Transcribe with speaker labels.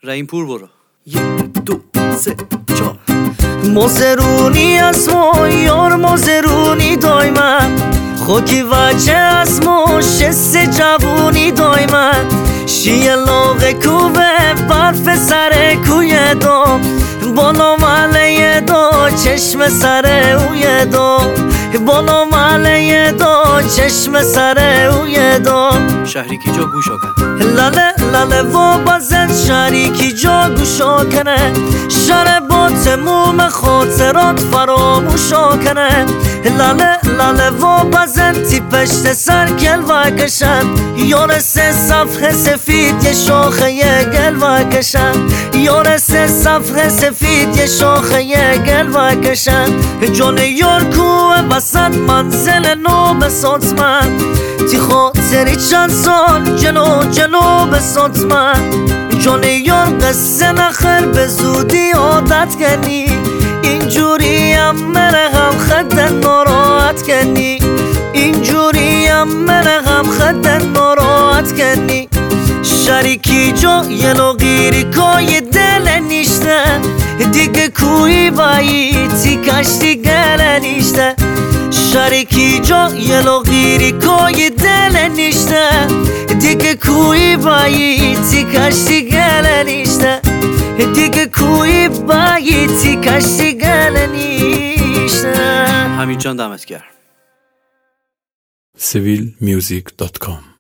Speaker 1: رحیم پور برو.
Speaker 2: 1 2 3 4 مزرونی اسمو یار مزرونی دایما خوکی وچه اسمو شست جوونی دایما شیه لاغه کوبه برف سر کوی دو بالا مله دو چشم سر اوی دو بالا مله دو چشم سر اوی دو
Speaker 1: شهریکی جا گوشا کن
Speaker 2: لاله لاله و بازن شریکی جا گوشا کنه شر با تموم خاطرات فراموشا کنه لاله لاله و بازن تی پشت سر گل و کشن یار سه صفحه سفید یه شاخه یه گل و کشن یار سه صفحه سفید یه شاخه یه گل و کشن جان یار کوه بسد منزل نو بسات من تی خاطری چند سال جلو جلو بسات من جان یار قصه نخر به زودی عادت کنی اینجوری هم مره هم خد ناراحت کنی اینجوری هم مره هم خد ناراحت کنی شریکی جا یه لغیری کای دل نیشته دیگه کوی بایی تی کشتی گل نیشته شریکی جا یه لغیری کای دل نیشته دیگه کوی بایی تی کشتی گل نیشته دیگه کوی بایی تی کشتی گل نیشته.
Speaker 1: حمید جان دمت گرم.
Speaker 3: civilmusic.com